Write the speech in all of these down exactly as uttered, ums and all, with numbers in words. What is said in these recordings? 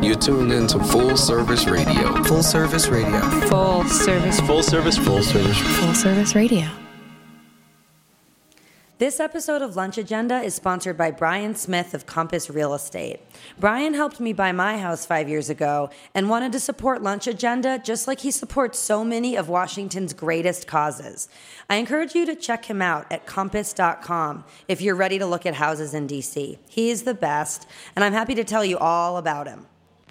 You're tuned into Full Service Radio. Full Service Radio. Full Service. Full Service. Full Service. Full Service Radio. This episode of Lunch Agenda is sponsored by Brian Smith of Compass Real Estate. Brian helped me buy my house five years ago and wanted to support Lunch Agenda just like he supports so many of Washington's greatest causes. I encourage you to check him out at compass dot com if you're ready to look at houses in D C. He is the best, and I'm happy to tell you all about him.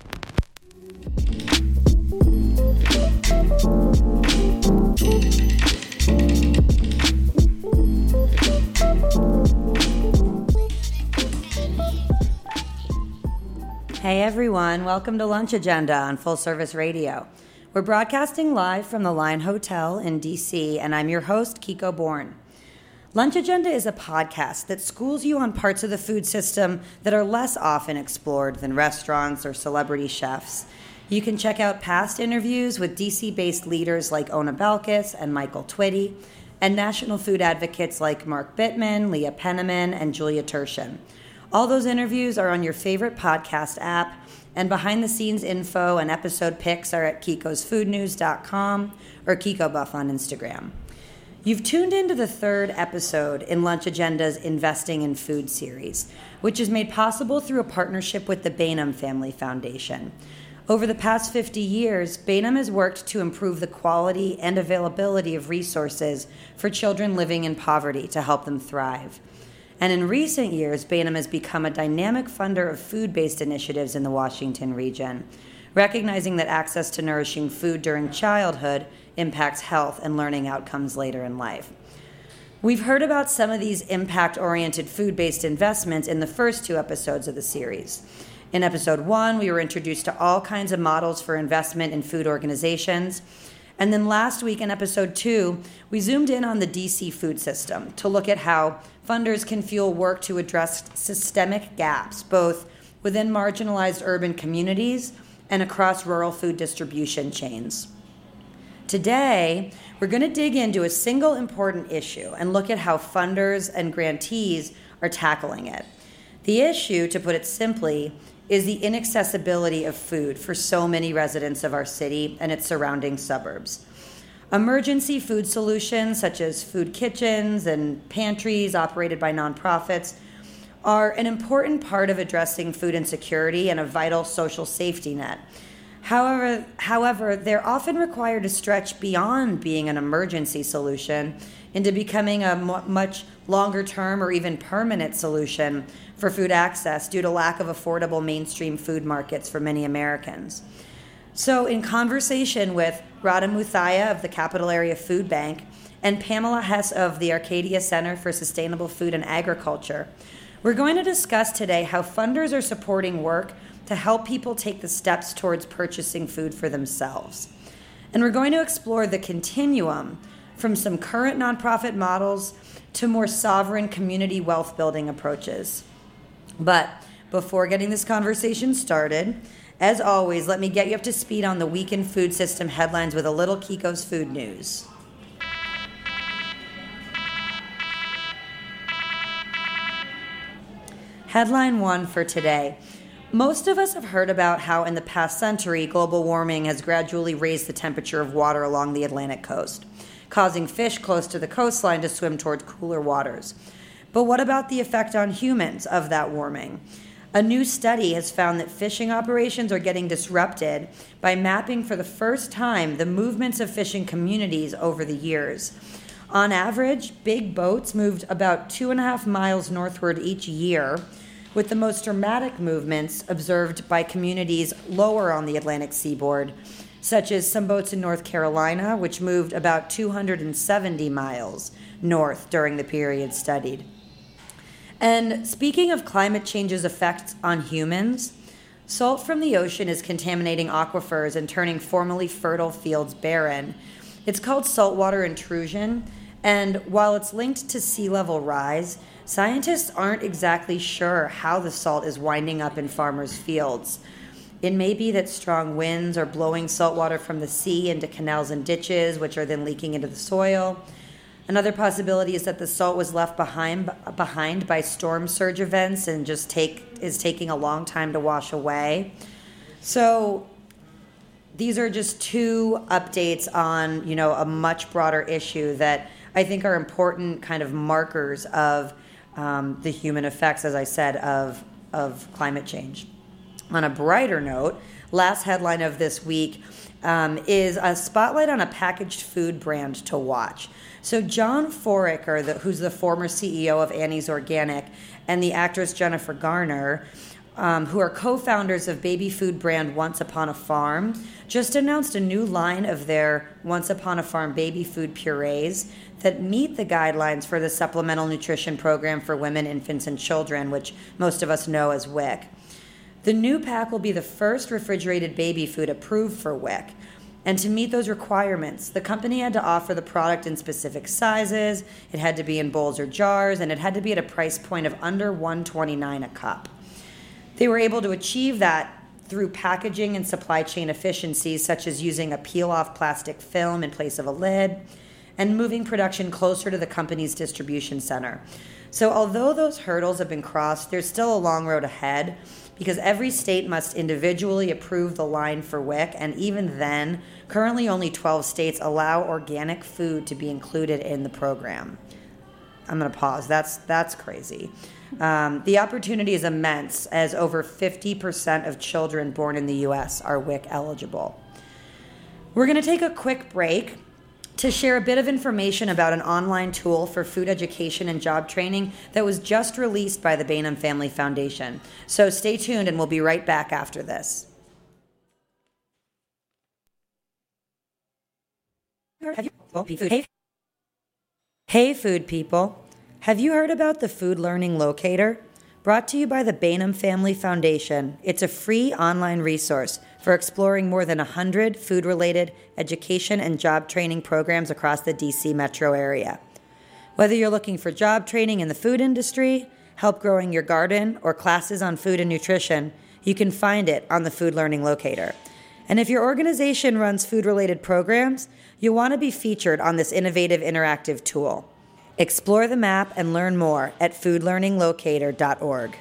Hey everyone, welcome to Lunch Agenda on Full Service Radio. We're broadcasting live from the Line Hotel in D C, and I'm your host, Kiko Bourne. Lunch Agenda is a podcast that schools you on parts of the food system that are less often explored than restaurants or celebrity chefs. You can check out past interviews with D C-based leaders like Ona Balkis and Michael Twitty, and national food advocates like Mark Bittman, Leah Penniman, and Julia Turshen. All those interviews are on your favorite podcast app, and behind-the-scenes info and episode pics are at kikos food news dot com or KikoBuff on Instagram. You've tuned into the third episode in Lunch Agenda's Investing in Food series, which is made possible through a partnership with the Bainum Family Foundation. Over the past fifty years, Bainum has worked to improve the quality and availability of resources for children living in poverty to help them thrive. And in recent years, Bainum has become a dynamic funder of food-based initiatives in the Washington region, recognizing that access to nourishing food during childhood impacts health and learning outcomes later in life. We've heard about some of these impact-oriented food-based investments in the first two episodes of the series. In episode one, we were introduced to all kinds of models for investment in food organizations. And then last week in episode two, we zoomed in on the D C food system to look at how funders can fuel work to address systemic gaps, both within marginalized urban communities and across rural food distribution chains. Today, we're going to dig into a single important issue and look at how funders and grantees are tackling it. The issue, to put it simply, is the inaccessibility of food for so many residents of our city and its surrounding suburbs. Emergency food solutions, such as food kitchens and pantries operated by nonprofits, are an important part of addressing food insecurity and a vital social safety net. However, however, they're often required to stretch beyond being an emergency solution into becoming a much longer-term or even permanent solution for food access due to lack of affordable mainstream food markets for many Americans. So in conversation with Radha Muthaya of the Capital Area Food Bank and Pamela Hess of the Arcadia Center for Sustainable Food and Agriculture, we're going to discuss today how funders are supporting work to help people take the steps towards purchasing food for themselves. And we're going to explore the continuum from some current nonprofit models to more sovereign community wealth building approaches. But before getting this conversation started, as always, let me get you up to speed on the week in food system headlines with a little Kiko's Food News. Headline one for today. Most of us have heard about how in the past century, global warming has gradually raised the temperature of water along the Atlantic coast, causing fish close to the coastline to swim toward cooler waters. But what about the effect on humans of that warming? A new study has found that fishing operations are getting disrupted by mapping for the first time the movements of fishing communities over the years. On average, big boats moved about two and a half miles northward each year, with the most dramatic movements observed by communities lower on the Atlantic seaboard, such as some boats in North Carolina, which moved about two hundred seventy miles north during the period studied. And speaking of climate change's effects on humans, salt from the ocean is contaminating aquifers and turning formerly fertile fields barren. It's called saltwater intrusion, and while it's linked to sea level rise, scientists aren't exactly sure how the salt is winding up in farmers' fields. It may be that strong winds are blowing saltwater from the sea into canals and ditches, which are then leaking into the soil. Another possibility is that the salt was left behind behind by storm surge events and just take is taking a long time to wash away. So these are just two updates on, you know, a much broader issue that I think are important kind of markers of um, the human effects, as I said, of of climate change. On a brighter note, last headline of this week um, is a spotlight on a packaged food brand to watch. So John Foraker, the, who's the former C E O of Annie's Organic, and the actress Jennifer Garner, um, who are co-founders of baby food brand Once Upon a Farm, just announced a new line of their Once Upon a Farm baby food purees that meet the guidelines for the Supplemental Nutrition Program for Women, Infants, and Children, which most of us know as W I C. The new pack will be the first refrigerated baby food approved for W I C. And to meet those requirements, the company had to offer the product in specific sizes, it had to be in bowls or jars, and it had to be at a price point of under one dollar and twenty-nine cents a cup. They were able to achieve that through packaging and supply chain efficiencies, such as using a peel-off plastic film in place of a lid, and moving production closer to the company's distribution center. So although those hurdles have been crossed, there's still a long road ahead, because every state must individually approve the line for W I C, and even then, currently only twelve states allow organic food to be included in the program. I'm going to pause. That's that's crazy. Um, the opportunity is immense, as over fifty percent of children born in the U S are W I C eligible. We're going to take a quick break to share a bit of information about an online tool for food education and job training that was just released by the Bainum Family Foundation. So stay tuned, and we'll be right back after this. Hey, hey food people. Have you heard about the Food Learning Locator? Brought to you by the Bainum Family Foundation. It's a free online resource for exploring more than one hundred food-related education and job training programs across the D C metro area. Whether you're looking for job training in the food industry, help growing your garden, or classes on food and nutrition, you can find it on the Food Learning Locator. And if your organization runs food-related programs, you'll want to be featured on this innovative interactive tool. Explore the map and learn more at food learning locator dot org.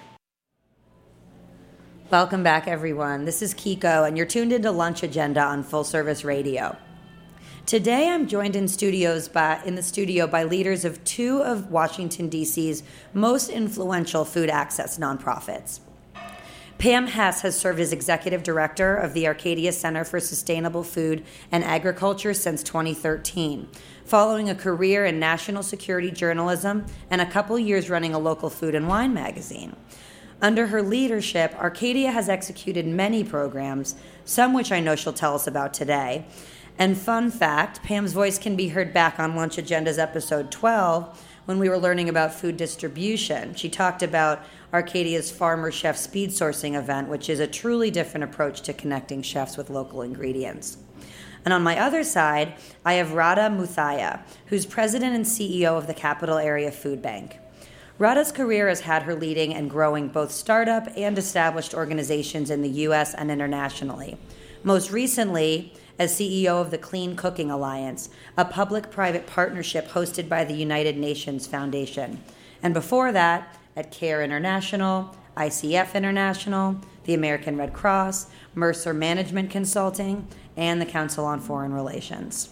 Welcome back, everyone. This is Kiko, and you're tuned into Lunch Agenda on Full Service Radio. Today, I'm joined in studios by in the studio by leaders of two of Washington, D C's most influential food access nonprofits. Pam Hess has served as executive director of the Arcadia Center for Sustainable Food and Agriculture since twenty thirteen, following a career in national security journalism and a couple years running a local food and wine magazine. Under her leadership, Arcadia has executed many programs, some which I know she'll tell us about today. And fun fact, Pam's voice can be heard back on Lunch Agenda's episode twelve when we were learning about food distribution. She talked about Arcadia's Farmer Chef Speed Sourcing event, which is a truly different approach to connecting chefs with local ingredients. And on my other side, I have Radha Muthaiah, who's president and C E O of the Capital Area Food Bank. Radha's career has had her leading and growing both startup and established organizations in the U S and internationally. Most recently, as C E O of the Clean Cooking Alliance, a public-private partnership hosted by the United Nations Foundation. And before that, at CARE International, I C F International, the American Red Cross, Mercer Management Consulting, and the Council on Foreign Relations.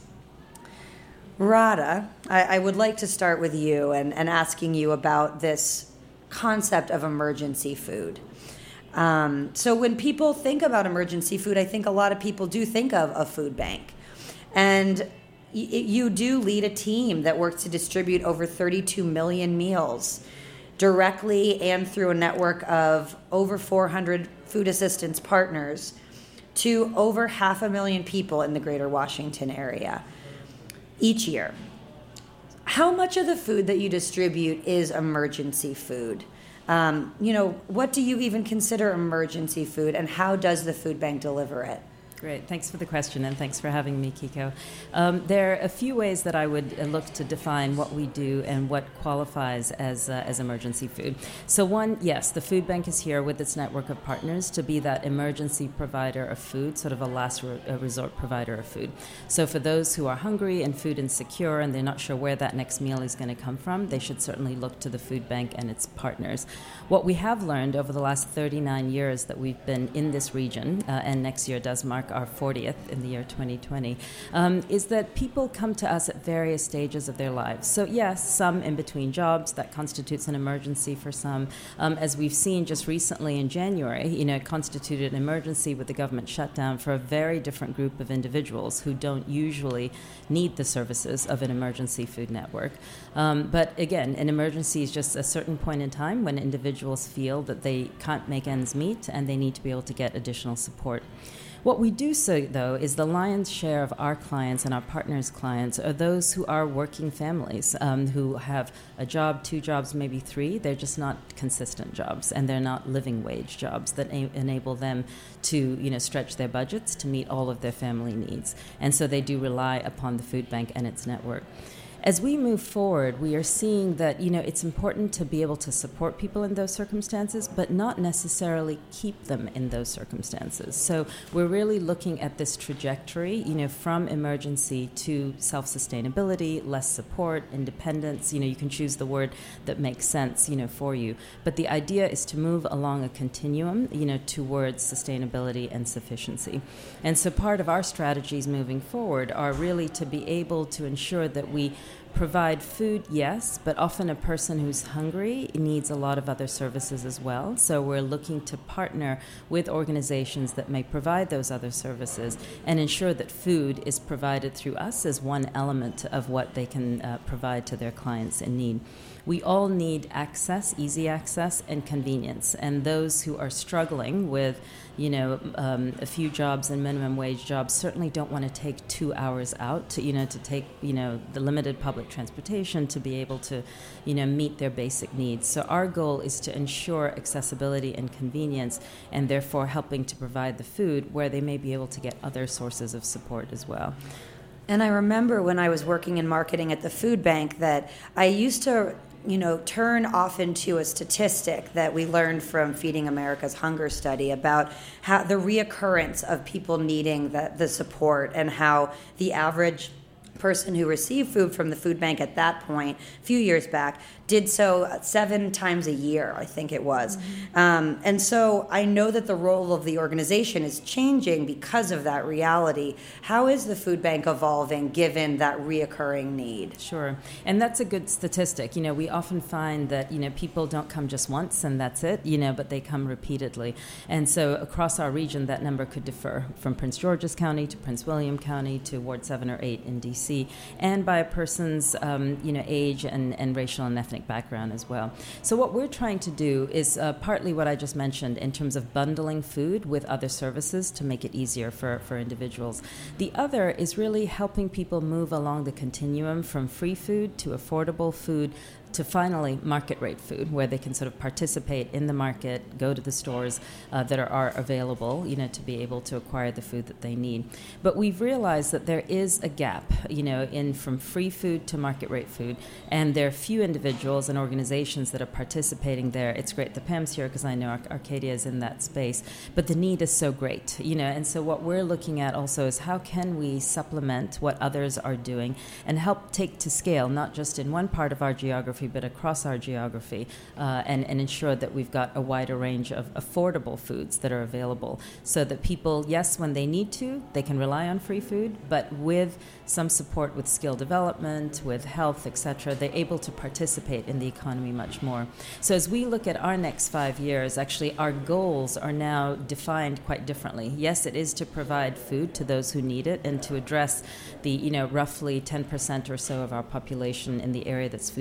Radha, I, I would like to start with you and, and asking you about this concept of emergency food. Um, so when people think about emergency food, I think a lot of people do think of a food bank. And y- you do lead a team that works to distribute over thirty-two million meals directly and through a network of over four hundred food assistance partners to over half a million people in the greater Washington area each year. How much of the food that you distribute is emergency food? Um, you know, what do you even consider emergency food, and how does the food bank deliver it? Great. Thanks for the question, and thanks for having me, Kiko. Um, there are a few ways that I would uh, look to define what we do and what qualifies as uh, as emergency food. So one, yes, the food bank is here with its network of partners to be that emergency provider of food, sort of a last re- a resort provider of food. So for those who are hungry and food insecure and they're not sure where that next meal is going to come from, they should certainly look to the food bank and its partners. What we have learned over the last thirty-nine years that we've been in this region, uh, and next year does mark our fortieth in the year twenty twenty, um, is that people come to us at various stages of their lives. So yes, some in between jobs, that constitutes an emergency for some. Um, as we've seen just recently in January, you know, it constituted an emergency with the government shutdown for a very different group of individuals who don't usually need the services of an emergency food network. Um, but again, an emergency is just a certain point in time when individuals feel that they can't make ends meet and they need to be able to get additional support. What we do say, though, is the lion's share of our clients and our partners' clients are those who are working families, um, who have a job, two jobs, maybe three. They're just not consistent jobs, and they're not living wage jobs that a- enable them to, you know, stretch their budgets to meet all of their family needs. And so they do rely upon the food bank and its network. As we move forward, we are seeing that, you know, it's important to be able to support people in those circumstances, but not necessarily keep them in those circumstances. So we're really looking at this trajectory, you know, from emergency to self-sustainability, less support, independence. You know, you can choose the word that makes sense, you know, for you. But the idea is to move along a continuum, you know, towards sustainability and sufficiency. And so part of our strategies moving forward are really to be able to ensure that we provide food, yes, but often a person who's hungry needs a lot of other services as well. So we're looking to partner with organizations that may provide those other services and ensure that food is provided through us as one element of what they can uh, provide to their clients in need. We all need access, easy access, and convenience. And those who are struggling with, you know, um, a few jobs and minimum wage jobs certainly don't want to take two hours out to, you know, to take, you know, the limited public transportation to be able to, you know, meet their basic needs. So our goal is to ensure accessibility and convenience, and therefore helping to provide the food where they may be able to get other sources of support as well. And I remember when I was working in marketing at the food bank that I used to, you know, turn often to a statistic that we learned from Feeding America's Hunger Study about how the reoccurrence of people needing the, the support, and how the average person who received food from the food bank at that point, a few years back, did so seven times a year, I think it was. Mm-hmm. Um, and so I know that the role of the organization is changing because of that reality. How is the food bank evolving given that reoccurring need? Sure. And that's a good statistic. You know, we often find that, you know, people don't come just once and that's it, you know, but they come repeatedly. And so across our region, that number could differ from Prince George's County to Prince William County to Ward seven or eight in D C, and by a person's, um, you know, age and, and racial and ethnic background as well. So what we're trying to do is uh, partly what I just mentioned in terms of bundling food with other services to make it easier for, for individuals. The other is really helping people move along the continuum from free food to affordable food to finally market rate food, where they can sort of participate in the market, go to the stores uh, that are, are available, you know, to be able to acquire the food that they need. But we've realized that there is a gap, you know, in from free food to market rate food, and there are few individuals and organizations that are participating there. It's great that Pam's here because I know Ar- Arcadia is in that space, but the need is so great, you know, and so what we're looking at also is how can we supplement what others are doing and help take to scale, not just in one part of our geography, but across our geography, uh, and, and ensure that we've got a wider range of affordable foods that are available so that people, yes, when they need to, they can rely on free food, but with some support with skill development, with health, et cetera, they're able to participate in the economy much more. So as we look at our next five years, actually our goals are now defined quite differently. Yes, it is to provide food to those who need it and to address the, you know, roughly ten percent or so of our population in the area that's food insecure.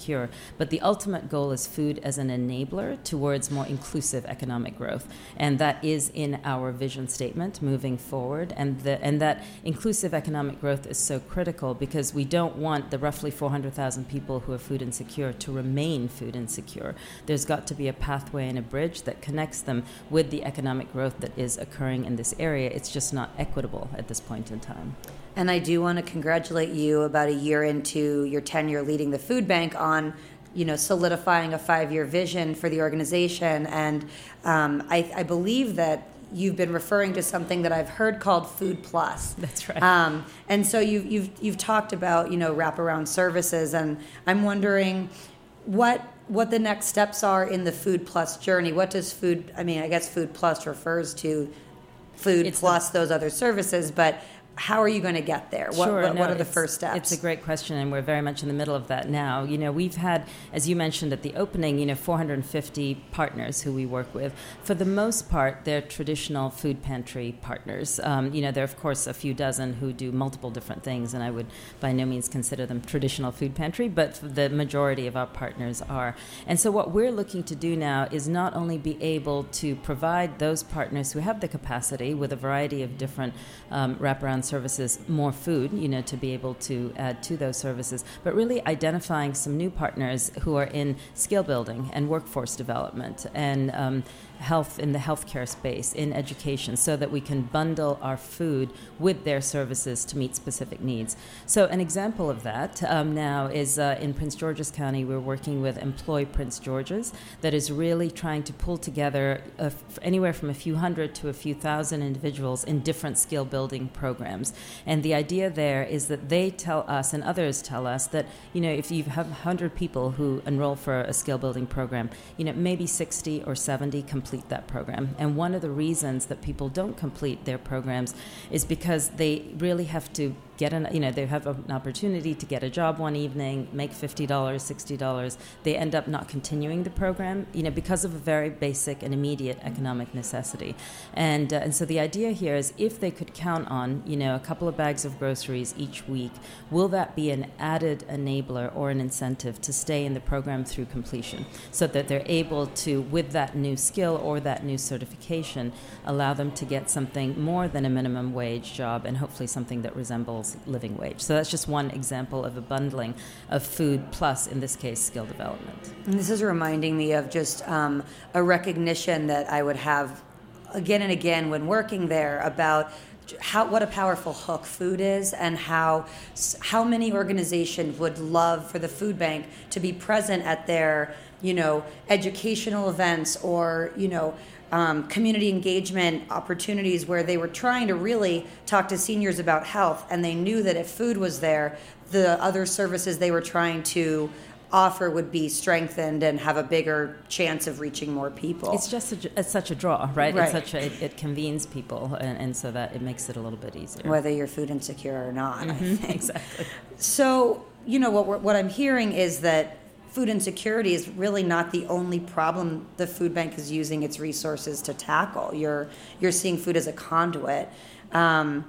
insecure. But the ultimate goal is food as an enabler towards more inclusive economic growth. And that is in our vision statement moving forward. And, the, and that inclusive economic growth is so critical because we don't want the roughly four hundred thousand people who are food insecure to remain food insecure. There's got to be a pathway and a bridge that connects them with the economic growth that is occurring in this area. It's just not equitable at this point in time. And I do want to congratulate you about a year into your tenure leading the food bank on, you know, solidifying a five-year vision for the organization. And um, I, I believe that you've been referring to something that I've heard called Food Plus. That's right. Um, and so you've, you've, you've talked about, you know, wraparound services, and I'm wondering what what the next steps are in the Food Plus journey. What does food, I mean, I guess Food Plus refers to food It's plus the, those other services, but how are you going to get there? What, sure, what, no, what are the first steps? It's a great question, and we're very much in the middle of that now. You know, we've had, as you mentioned at the opening, you know, four hundred fifty partners who we work with. For the most part, they're traditional food pantry partners. Um, you know, there are, of course, a few dozen who do multiple different things, and I would by no means consider them traditional food pantry, but the majority of our partners are. And so what we're looking to do now is not only be able to provide those partners who have the capacity with a variety of different um, wraparound services more food, you know, to be able to add to those services, but really identifying some new partners who are in skill building and workforce development and um, health in the healthcare space, in education, so that we can bundle our food with their services to meet specific needs. So an example of that um, now is uh, in Prince George's County, we're working with Employ Prince George's that is really trying to pull together a f- anywhere from a few hundred to a few thousand individuals in different skill building programs. And the idea there is that they tell us and others tell us that, you know, if you have one hundred people who enroll for a skill building program, you know, maybe sixty or seventy complete that program. And one of the reasons that people don't complete their programs is because they really have to get an, you know, they have an opportunity to get a job one evening, make fifty dollars, sixty dollars. They end up not continuing the program, you know, because of a very basic and immediate economic necessity. And uh, and so the idea here is if they could count on, you know, a couple of bags of groceries each week, will that be an added enabler or an incentive to stay in the program through completion so that they're able to, with that new skill or that new certification, allow them to get something more than a minimum wage job and hopefully something that resembles living wage. So that's just one example of a bundling of food plus, in this case, skill development. And this is reminding me of just um, a recognition that I would have again and again when working there about how what a powerful hook food is, and how how many organizations would love for the food bank to be present at their, you know, educational events or, you know, Um, community engagement opportunities where they were trying to really talk to seniors about health, and they knew that if food was there, the other services they were trying to offer would be strengthened and have a bigger chance of reaching more people. It's just a, it's such a draw, right? Right. It's such a, it, it convenes people, and, and so that it makes it a little bit easier. Whether you're food insecure or not, Mm-hmm, I think. exactly. So, you know, what we're, what I'm hearing is that food insecurity is really not the only problem the food bank is using its resources to tackle. You're you're seeing food as a conduit. Um,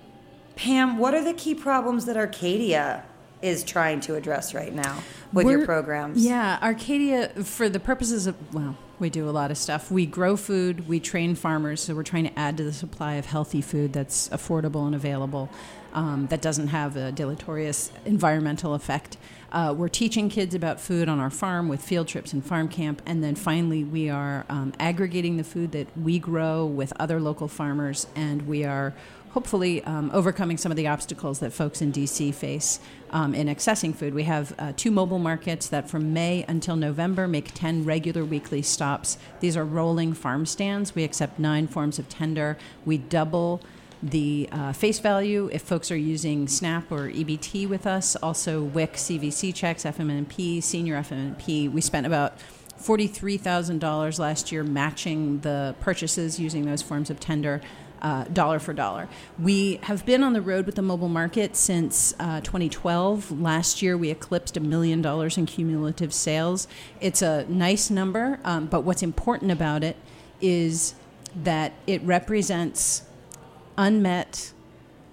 Pam, what are the key problems that Arcadia is trying to address right now with We're, your programs? Yeah, Arcadia, for the purposes of, well, we do a lot of stuff. We grow food, we train farmers, so we're trying to add to the supply of healthy food that's affordable and available, um, that doesn't have a deleterious environmental effect. Uh, we're teaching kids about food on our farm with field trips and farm camp, and then finally we are um, aggregating the food that we grow with other local farmers, and we are hopefully um, overcoming some of the obstacles that folks in D C face um, in accessing food. We have uh, two mobile markets that from May until November make ten regular weekly stops. These are rolling farm stands. We accept nine forms of tender. We double the uh, face value if folks are using SNAP or E B T with us. Also W I C, C V C checks, F M N P, senior F M N P. We spent about forty-three thousand dollars last year matching the purchases using those forms of tender, uh, dollar for dollar. We have been on the road with the mobile market since uh, twenty twelve. Last year we eclipsed a million dollars in cumulative sales. It's a nice number, um, but what's important about it is that it represents unmet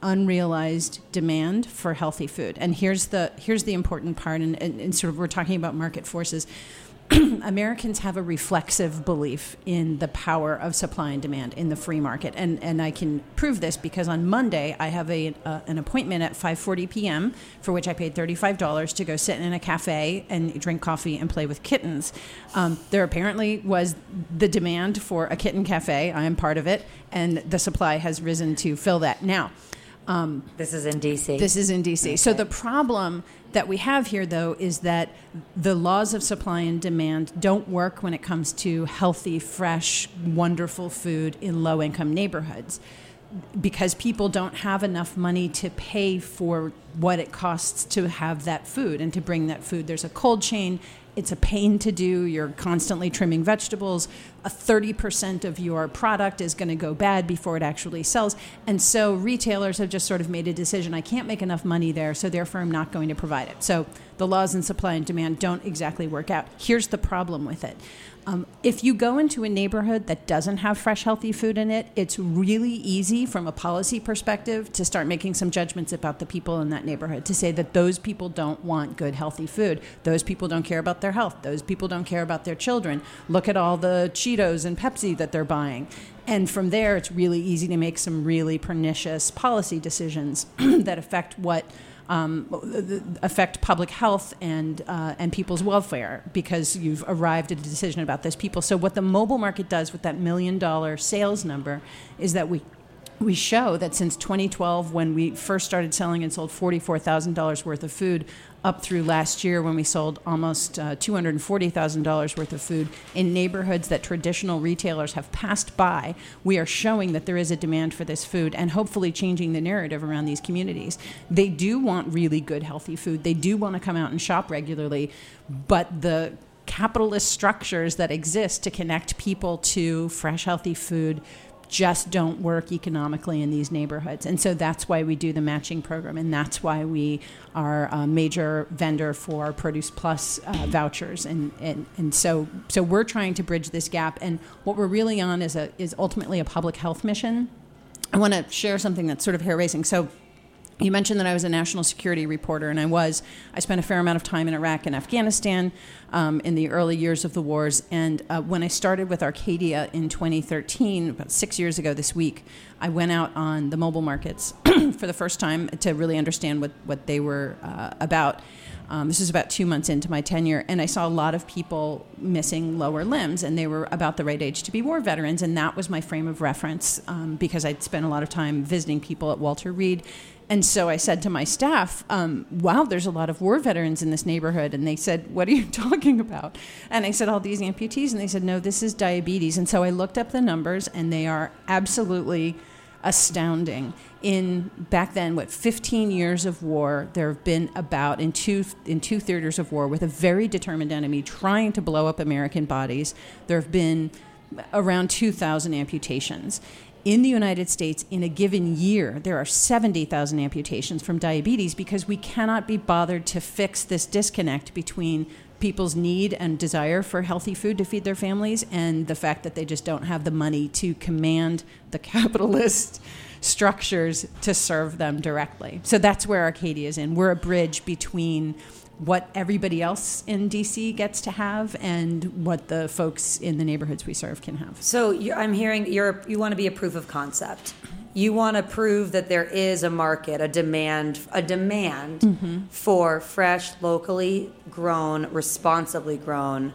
unrealized demand for healthy food. And here's the here's the important part, and, and, and sort of we're talking about market forces. Americans have a reflexive belief in the power of supply and demand in the free market. And and I can prove this because on Monday I have a uh, an appointment at five forty p.m. for which I paid thirty-five dollars to go sit in a cafe and drink coffee and play with kittens. Um, there apparently was the demand for a kitten cafe. I am part of it. And the supply has risen to fill that. Now, um, this is in D C. This is in D C. Okay. So the problem that we have here, though, is that the laws of supply and demand don't work when it comes to healthy, fresh, wonderful food in low-income neighborhoods because people don't have enough money to pay for what it costs to have that food and to bring that food. There's a cold chain. It's a pain to do. You're constantly trimming vegetables. A thirty percent of your product is going to go bad before it actually sells. And so retailers have just sort of made a decision. I can't make enough money there, so therefore I'm not going to provide it. So the laws in supply and demand don't exactly work out. Here's the problem with it. Um, if you go into a neighborhood that doesn't have fresh, healthy food in it, it's really easy from a policy perspective to start making some judgments about the people in that neighborhood, to say that those people don't want good, healthy food. Those people don't care about their health. Those people don't care about their children. Look at all the Cheetos and Pepsi that they're buying. And from there, it's really easy to make some really pernicious policy decisions that affect what Um, affect public health and uh, and people's welfare because you've arrived at a decision about those people. So what the mobile market does with that million dollar sales number is that we we show that since twenty twelve, when we first started selling and sold forty-four thousand dollars worth of food, up through last year when we sold almost uh, two hundred forty thousand dollars worth of food in neighborhoods that traditional retailers have passed by, we are showing that there is a demand for this food and hopefully changing the narrative around these communities. They do want really good, healthy food. They do want to come out and shop regularly, but the capitalist structures that exist to connect people to fresh, healthy food just don't work economically in these neighborhoods. And so that's why we do the matching program, and that's why we are a major vendor for Produce Plus uh, vouchers. And, and, and so so we're trying to bridge this gap. And what we're really on is a is ultimately a public health mission. I want to share something that's sort of hair-raising. So you mentioned that I was a national security reporter, and I was. I spent a fair amount of time in Iraq and Afghanistan um, in the early years of the wars. And uh, when I started with Arcadia in twenty thirteen, about six years ago this week, I went out on the mobile markets for the first time to really understand what, what they were uh, about. Um, this is about two months into my tenure, and I saw a lot of people missing lower limbs, and they were about the right age to be war veterans, and that was my frame of reference um, because I'd spent a lot of time visiting people at Walter Reed. And so I said to my staff, um, wow, there's a lot of war veterans in this neighborhood. And they said, what are you talking about? And I said, all these amputees. And they said, no, this is diabetes. And so I looked up the numbers, and they are absolutely astounding. In back then, what, fifteen years of war, there have been about, in two in two theaters of war with a very determined enemy trying to blow up American bodies, there have been around two thousand amputations. In the United States, in a given year, there are seventy thousand amputations from diabetes because we cannot be bothered to fix this disconnect between people's need and desire for healthy food to feed their families and the fact that they just don't have the money to command the capitalist structures to serve them directly. So that's where Arcadia is in. We're a bridge between what everybody else in D C gets to have and what the folks in the neighborhoods we serve can have. So you, I'm hearing you're you want to be a proof of concept. You want to prove that there is a market, a demand, a demand mm-hmm. for fresh, locally grown, responsibly grown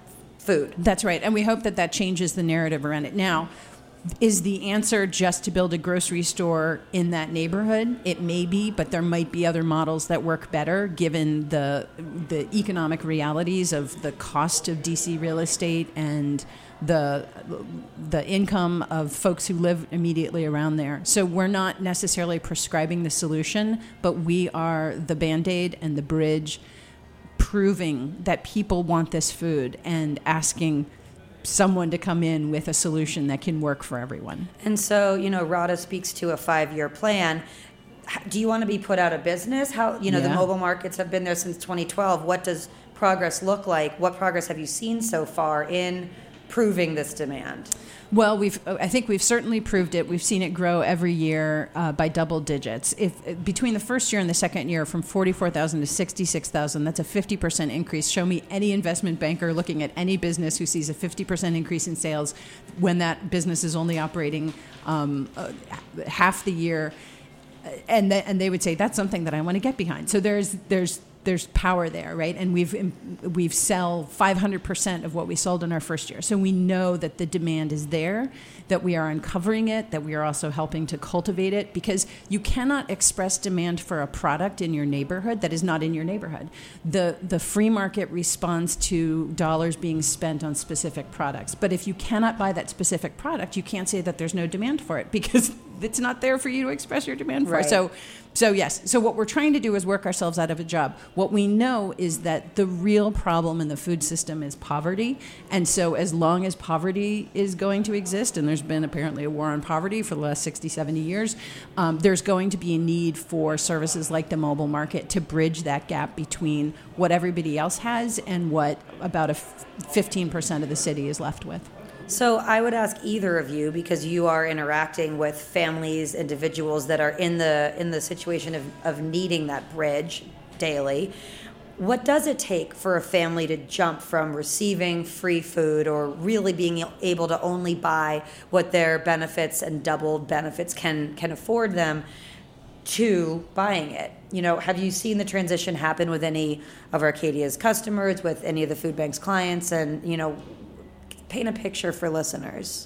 food. That's right, and we hope that that changes the narrative around it. Now, is the answer just to build a grocery store in that neighborhood? It may be, but there might be other models that work better given the the economic realities of the cost of D C real estate and the the income of folks who live immediately around there. So we're not necessarily prescribing the solution, but we are the Band-Aid and the bridge proving that people want this food and asking someone to come in with a solution that can work for everyone. And so, you know, RADA speaks to a five-year plan. Do you want to be put out of business? How, you know, yeah. the mobile markets have been there since twenty twelve. What does progress look like? What progress have you seen so far in proving this demand? Well, we've. I think we've certainly proved it. We've seen it grow every year uh, by double digits. If between the first year and the second year, from forty-four thousand to sixty-six thousand, that's a fifty percent increase. Show me any investment banker looking at any business who sees a fifty percent increase in sales when that business is only operating um, uh, half the year, and th- and they would say that's something that I want to get behind. So there's there's. There's power there, right? And we've we've sell five hundred percent of what we sold in our first year. So we know that the demand is there, that we are uncovering it, that we are also helping to cultivate it, because you cannot express demand for a product in your neighborhood that is not in your neighborhood. The the free market responds to dollars being spent on specific products. But if you cannot buy that specific product, you can't say that there's no demand for it, because it's not there for you to express your demand for. Right. So So yes, so what we're trying to do is work ourselves out of a job. What we know is that the real problem in the food system is poverty. And so as long as poverty is going to exist, and there's been apparently a war on poverty for the last sixty, seventy years, um, there's going to be a need for services like the mobile market to bridge that gap between what everybody else has and what about a f- fifteen percent of the city is left with. So I would ask either of you, because you are interacting with families, individuals that are in the in the situation of, of needing that bridge daily. What does it take for a family to jump from receiving free food or really being able to only buy what their benefits and doubled benefits can can afford them to buying it? You know, have you seen the transition happen with any of Arcadia's customers, with any of the food bank's clients? And, you know, paint a picture for listeners.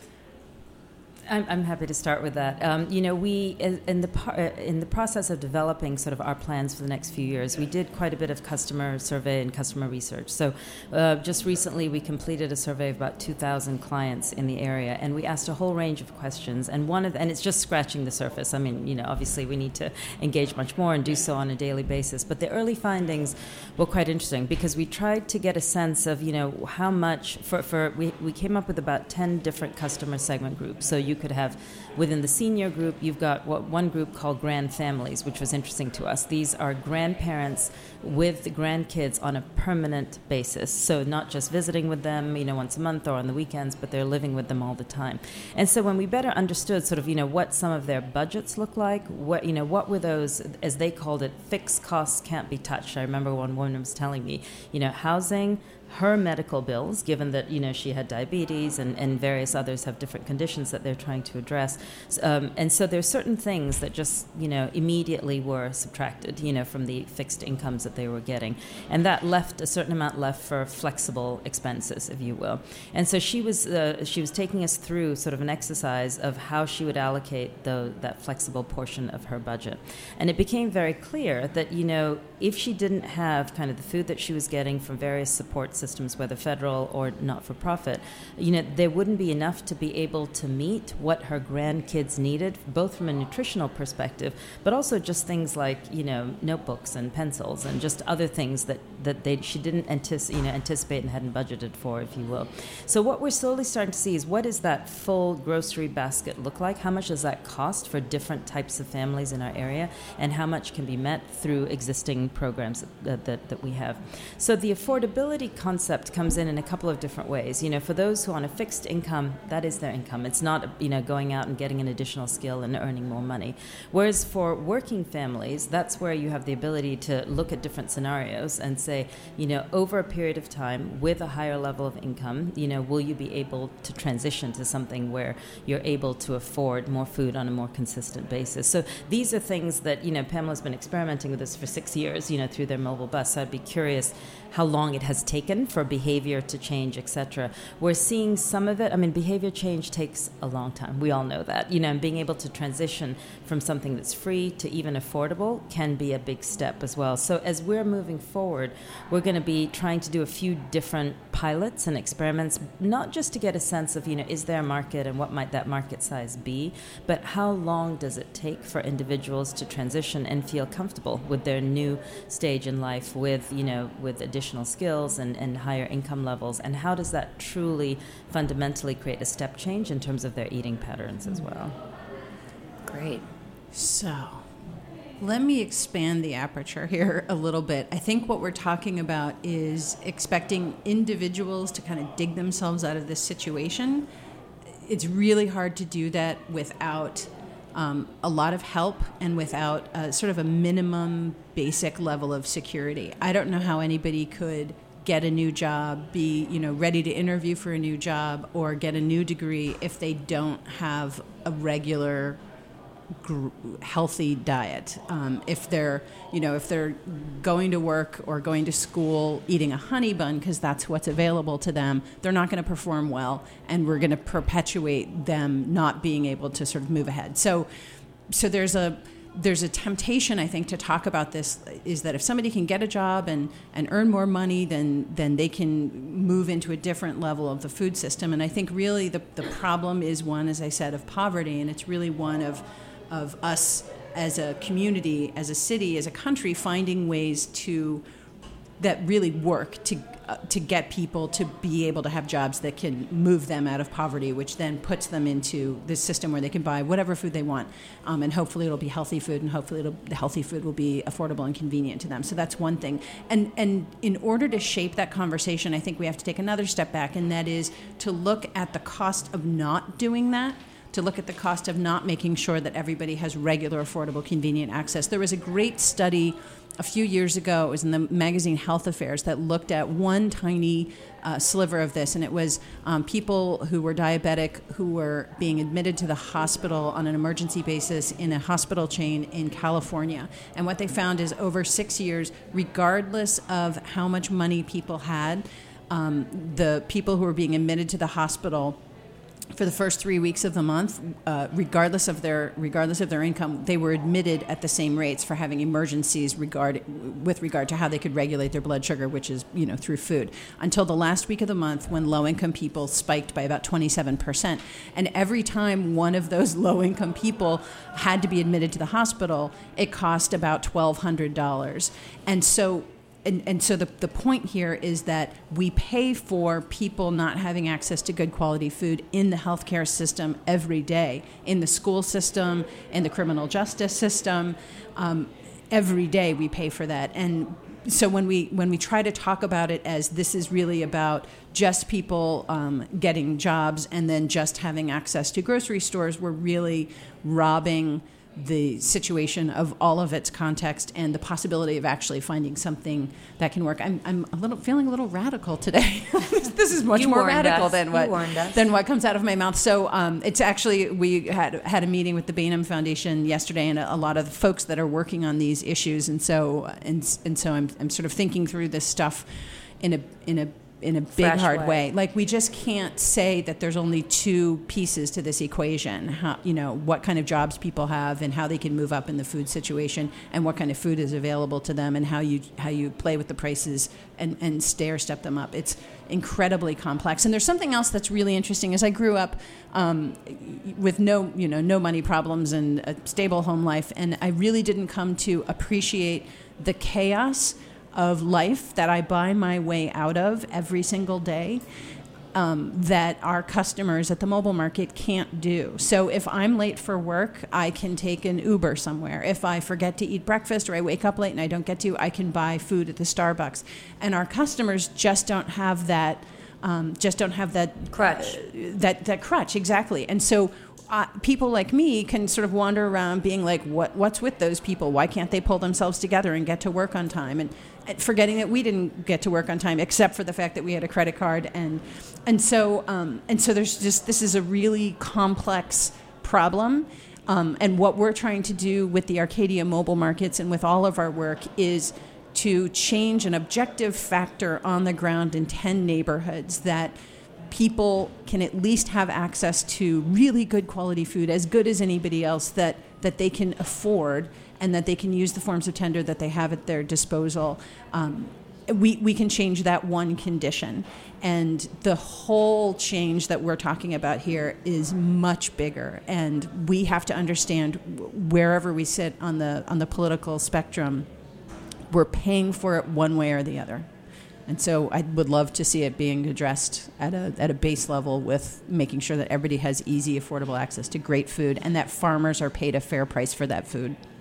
I'm, I'm happy to start with that. Um, you know, we in, in the par- in the process of developing sort of our plans for the next few years, we did quite a bit of customer survey and customer research. So, uh, just recently, we completed a survey of about two thousand clients in the area, and we asked a whole range of questions. And one of the, and it's just scratching the surface. I mean, you know, obviously, we need to engage much more and do so on a daily basis. But the early findings were quite interesting, because we tried to get a sense of, you know, how much for for we we came up with about ten different customer segment groups. So you could have within the senior group, you've got what one group called grand families, which was interesting to us. These are grandparents with the grandkids on a permanent basis. So not just visiting with them, you know, once a month or on the weekends, but they're living with them all the time. And so when we better understood sort of, you know, what some of their budgets look like, what, you know, what were those, as they called it, fixed costs can't be touched. I remember one woman was telling me, you know, housing, her medical bills, given that, you know, she had diabetes and, and various others have different conditions that they're trying to address. Um, and so there's certain things that just, you know, immediately were subtracted, you know, from the fixed incomes that they were getting. And that left a certain amount left for flexible expenses, if you will. And so she was uh, she was taking us through sort of an exercise of how she would allocate the, that flexible portion of her budget. And it became very clear that, you know, if she didn't have kind of the food that she was getting from various support systems, whether federal or not-for-profit, you know, there wouldn't be enough to be able to meet what her grandkids needed, both from a nutritional perspective, but also just things like, you know, notebooks and pencils and just other things that, that they she didn't anticipate, you know, anticipate and hadn't budgeted for, if you will. So what we're slowly starting to see is, what does that full grocery basket look like? How much does that cost for different types of families in our area? And how much can be met through existing programs that, that, that we have? So the affordability concept comes in in a couple of different ways. You know, for those who are on a fixed income, that is their income. It's not, you know, going out and getting an additional skill and earning more money. Whereas for working families, that's where you have the ability to look at different scenarios and say, you know, over a period of time with a higher level of income, you know, will you be able to transition to something where you're able to afford more food on a more consistent basis? So these are things that, you know, Pamela's been experimenting with this for six years, you know, through their mobile bus. So I'd be curious how long it has taken for behavior to change, et cetera. We're seeing some of it. I mean, behavior change takes a long time. We all know that. You know, and being able to transition from something that's free to even affordable can be a big step as well. So as we're moving forward, we're going to be trying to do a few different pilots and experiments, not just to get a sense of, you know, is there a market and what might that market size be, but how long does it take for individuals to transition and feel comfortable with their new stage in life, with, you know, with additional skills and, and higher income levels, and how does that truly fundamentally create a step change in terms of their eating patterns as well? Great. So Let me expand the aperture here a little bit. I think what we're talking about is expecting individuals to kind of dig themselves out of this situation. It's really hard to do that without um, a lot of help and without a, sort of a minimum basic level of security. I don't know how anybody could get a new job, be you know ready to interview for a new job, or get a new degree if they don't have a regular Gr- healthy diet. Um, if they're, you know, if they're going to work or going to school eating a honey bun because that's what's available to them, they're not going to perform well, and we're going to perpetuate them not being able to sort of move ahead. So, so there's a there's a temptation, I think, to talk about this is that if somebody can get a job and, and earn more money, then then they can move into a different level of the food system. And I think really the the problem is one, as I said, of poverty, and it's really one of of us as a community, as a city, as a country, finding ways to that really work to uh, to get people to be able to have jobs that can move them out of poverty, which then puts them into this system where they can buy whatever food they want, um, and hopefully it'll be healthy food, and hopefully it'll, the healthy food will be affordable and convenient to them. So that's one thing. And and in order to shape that conversation, I think we have to take another step back, and that is to look at the cost of not doing that. To look at the cost of not making sure that everybody has regular, affordable, convenient access. There was a great study a few years ago, it was in the magazine Health Affairs, that looked at one tiny uh, sliver of this, and it was um, people who were diabetic who were being admitted to the hospital on an emergency basis in a hospital chain in California. And what they found is over six years, regardless of how much money people had, um, the people who were being admitted to the hospital for the first three weeks of the month, uh, regardless of their regardless of their income, they were admitted at the same rates for having emergencies regard with regard to how they could regulate their blood sugar, which is you know through food, until the last week of the month when low-income people spiked by about twenty-seven percent. And every time one of those low-income people had to be admitted to the hospital, it cost about twelve hundred dollars. And so. And, and so the, the point here is that we pay for people not having access to good quality food in the healthcare system every day, in the school system, in the criminal justice system. Um, every day we pay for that. And so when we when we try to talk about it as this is really about just people um, getting jobs and then just having access to grocery stores, we're really robbing the situation of all of its context and the possibility of actually finding something that can work. I'm I'm a little feeling a little radical today. This is much you more radical us. than what than what comes out of my mouth. So um, it's actually we had had a meeting with the Bainham Foundation yesterday, and a, a lot of the folks that are working on these issues, and so and and so I'm I'm sort of thinking through this stuff in a in a in a big, Fresh hard way. way. Like, we just can't say that there's only two pieces to this equation. How, you know, what kind of jobs people have and how they can move up in the food situation, and what kind of food is available to them, and how you how you play with the prices and, and stair step them up. It's incredibly complex. And there's something else that's really interesting. As I grew up um, with no, you know, no money problems and a stable home life, and I really didn't come to appreciate the chaos of life that I buy my way out of every single day, um, that our customers at the mobile market can't do. So if I'm late for work, I can take an Uber somewhere. If I forget to eat breakfast or I wake up late and I don't get to, I can buy food at the Starbucks. And our customers just don't have that, um, just don't have that crutch. Uh, that that crutch, exactly. And so Uh, people like me can sort of wander around being like, what, what's with those people? Why can't they pull themselves together and get to work on time? And, and forgetting that we didn't get to work on time, except for the fact that we had a credit card. And and so um, and so there's just, this is a really complex problem. Um, and what we're trying to do with the Arcadia mobile markets and with all of our work is to change an objective factor on the ground in ten neighborhoods that people can at least have access to really good quality food, as good as anybody else, that, that they can afford, and that they can use the forms of tender that they have at their disposal. Um, we, we can change that one condition. And the whole change that we're talking about here is much bigger. And we have to understand, wherever we sit on the on the political spectrum, we're paying for it one way or the other. And so I would love to see it being addressed at a at a base level, with making sure that everybody has easy, affordable access to great food, and that farmers are paid a fair price for that food.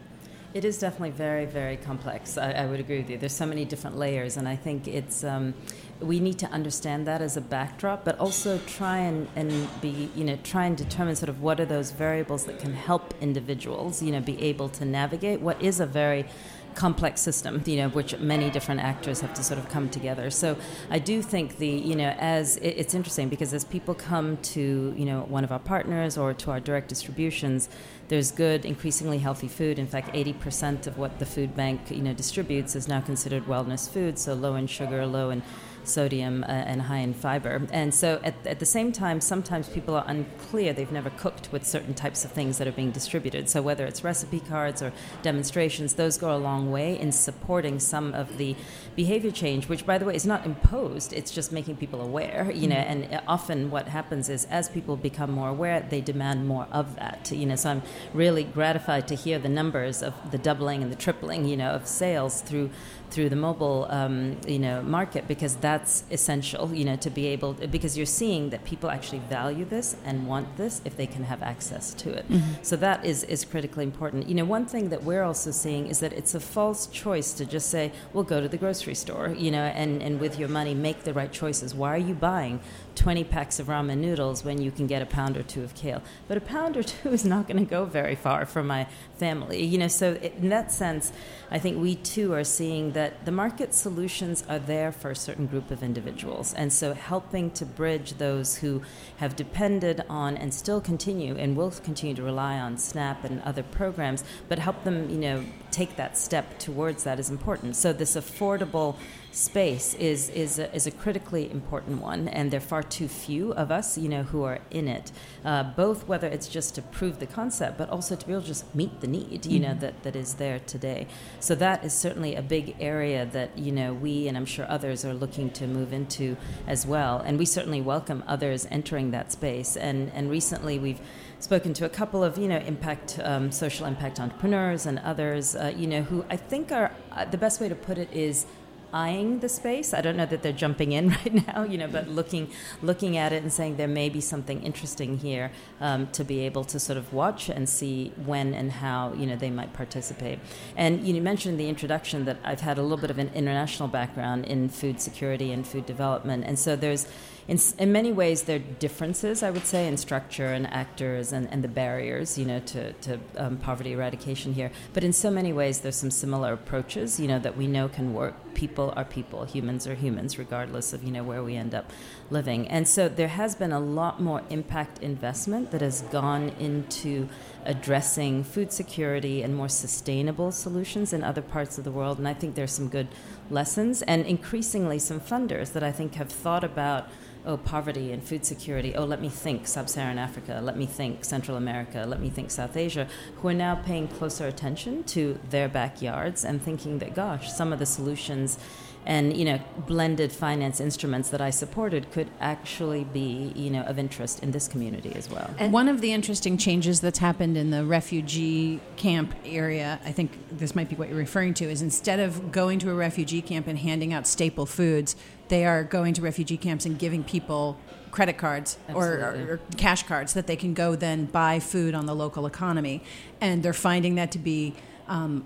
It is definitely very, very complex. I, I would agree with you. There's so many different layers, and I think it's um, we need to understand that as a backdrop, but also try and, and be, you know, try and determine sort of what are those variables that can help individuals, you know, be able to navigate what is a very complex system, you know, which many different actors have to sort of come together. So I do think the, you know, as it, it's interesting because as people come to, you know, one of our partners or to our direct distributions, there's good, increasingly healthy food. In fact, eighty percent of what the food bank, you know, distributes is now considered wellness food, so low in sugar, low in sodium, uh, and high in fiber. And so at, at the same time, sometimes people are unclear. They've never cooked with certain types of things that are being distributed. So whether it's recipe cards or demonstrations, those go a long way in supporting some of the behavior change, which, by the way, is not imposed. It's just making people aware, you know, and often what happens is as people become more aware, they demand more of that, you know. So I'm really gratified to hear the numbers of the doubling and the tripling, you know, of sales through through the mobile, um, you know, market, because that's essential, you know, to be able, because you're seeing that people actually value this and want this if they can have access to it. Mm-hmm. So that is, is critically important. You know, one thing that we're also seeing is that it's a false choice to just say, well, go to the grocery store, you know, and, and with your money make the right choices. Why are you buying twenty packs of ramen noodles when you can get a pound or two of kale? But a pound or two is not going to go very far for my family, you know. So it, in that sense, I think we too are seeing that the market solutions are there for a certain group of individuals, and so helping to bridge those who have depended on and still continue and will continue to rely on SNAP and other programs, but help them, you know, take that step towards that is important. So this affordable space is is a, is a critically important one, and there are far too few of us, you know, who are in it. Uh, both whether it's just to prove the concept, but also to be able to just meet the need, you mm-hmm. know, that, that is there today. So that is certainly a big area that, you know, we and I'm sure others are looking to move into as well. And we certainly welcome others entering that space. And and recently we've spoken to a couple of, you know, impact, um, social impact entrepreneurs and others, uh, you know, who I think are uh, the best way to put it is eyeing the space. I don't know that they're jumping in right now, you know, but looking looking at it and saying there may be something interesting here, um, to be able to sort of watch and see when and how, you know, they might participate. And you mentioned in the introduction that I've had a little bit of an international background in food security and food development, and so there's In, in many ways, there are differences, I would say, in structure and actors and, and the barriers, you know, to, to um, poverty eradication here. But in so many ways, there's some similar approaches, you know, that we know can work. People are people, humans are humans, regardless of, you know, where we end up living. And so there has been a lot more impact investment that has gone into addressing food security and more sustainable solutions in other parts of the world. And I think there's some good lessons, and increasingly some funders that I think have thought about, oh, poverty and food security, oh, let me think Sub-Saharan Africa, let me think Central America, let me think South Asia, who are now paying closer attention to their backyards and thinking that, gosh, some of the solutions and, you know, blended finance instruments that I supported could actually be, you know, of interest in this community as well. And one of the interesting changes that's happened in the refugee camp area, I think this might be what you're referring to, is instead of going to a refugee camp and handing out staple foods, they are going to refugee camps and giving people credit cards or, or, or cash cards that they can go then buy food on the local economy. And they're finding that to be um,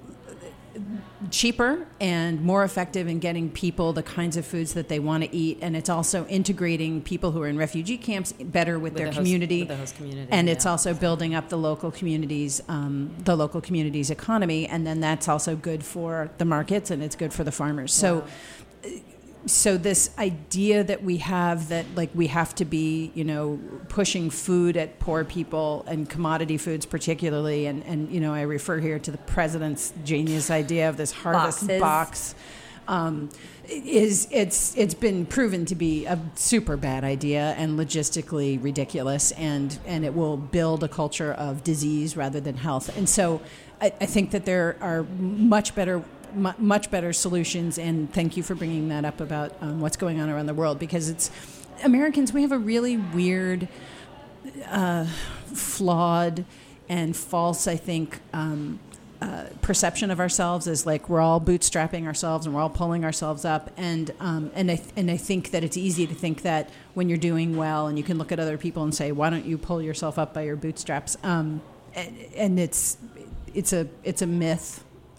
cheaper and more effective in getting people the kinds of foods that they want to eat. And it's also integrating people who are in refugee camps better with, with their the community. Host, with the host community. And yeah. it's also building up the local communities, um, the local community's economy. And then that's also good for the markets and it's good for the farmers. So. Wow. So this idea that we have that, like, we have to be, you know, pushing food at poor people and commodity foods particularly, and, and you know, I refer here to the president's genius idea of this harvest Boxes. box, um, is it's it's been proven to be a super bad idea and logistically ridiculous, and, and it will build a culture of disease rather than health. And so I, I think that there are much better much better solutions, and thank you for bringing that up about um, what's going on around the world, because it's Americans, we have a really weird, uh, flawed and false, I think, um, uh, perception of ourselves as like we're all bootstrapping ourselves and we're all pulling ourselves up, and um, and I th- and I think that it's easy to think that when you're doing well and you can look at other people and say, why don't you pull yourself up by your bootstraps, um, and, and it's it's a it's a myth.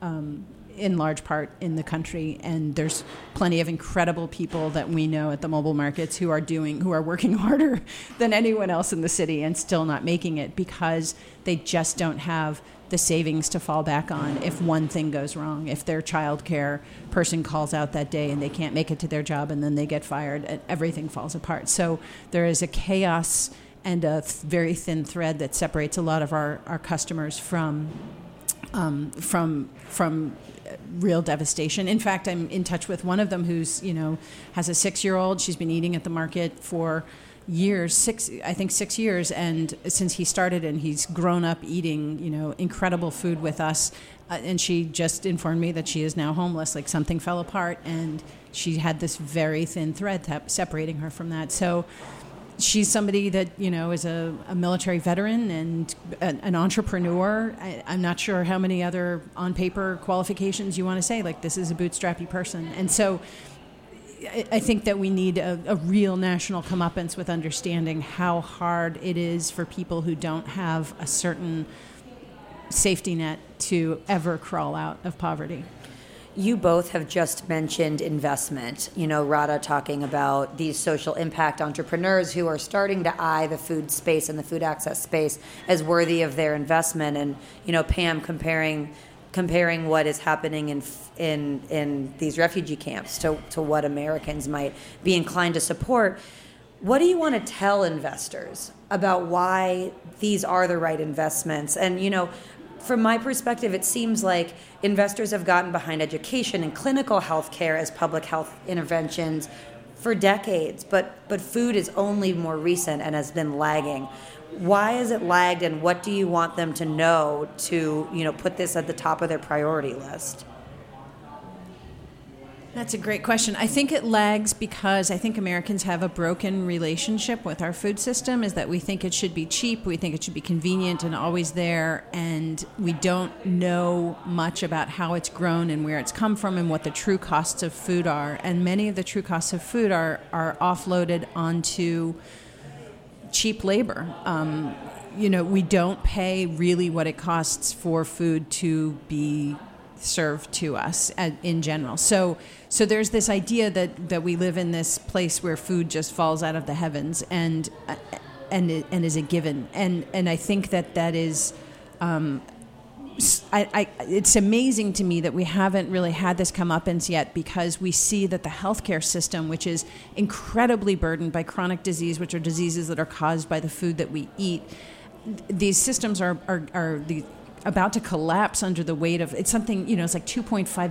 um, in large part in the country, and there's plenty of incredible people that we know at the mobile markets who are doing who are working harder than anyone else in the city and still not making it because they just don't have the savings to fall back on if one thing goes wrong. If their childcare person calls out that day and they can't make it to their job and then they get fired, and everything falls apart. So there is a chaos and a th- very thin thread that separates a lot of our, our customers from um, from from real devastation. In fact, I'm in touch with one of them who's, you know, has a six-year-old. She's been eating at the market for years, six, I think six years, and since he started, and he's grown up eating, you know, incredible food with us. Uh, and she just informed me that she is now homeless, like something fell apart, and she had this very thin thread tap- separating her from that. So she's somebody that, you know, is a, a military veteran and an, an entrepreneur. I, I'm not sure how many other on-paper qualifications you want to say, like this is a bootstrappy person. And so I, I think that we need a, a real national comeuppance with understanding how hard it is for people who don't have a certain safety net to ever crawl out of poverty. You both have just mentioned investment. You know, Radha talking about these social impact entrepreneurs who are starting to eye the food space and the food access space as worthy of their investment. And, you know, Pam comparing comparing what is happening in in in these refugee camps to, to what Americans might be inclined to support. What do you want to tell investors about why these are the right investments? And, you know, from my perspective, it seems like investors have gotten behind education and clinical health care as public health interventions for decades, but but food is only more recent and has been lagging. Why has it lagged, and what do you want them to know to, you know, put this at the top of their priority list? That's a great question. I think it lags because I think Americans have a broken relationship with our food system, is that we think it should be cheap, we think it should be convenient and always there, and we don't know much about how it's grown and where it's come from and what the true costs of food are. And many of the true costs of food are, are offloaded onto cheap labor. Um, you know, we don't pay really what it costs for food to be served to us in general. So so there's this idea that, that we live in this place where food just falls out of the heavens and and and is a given. And and I think that that is um, I, I it's amazing to me that we haven't really had this comeuppance yet, because we see that the healthcare system, which is incredibly burdened by chronic disease, which are diseases that are caused by the food that we eat, these systems are are, are the about to collapse under the weight of, it's something, you know, it's like two point five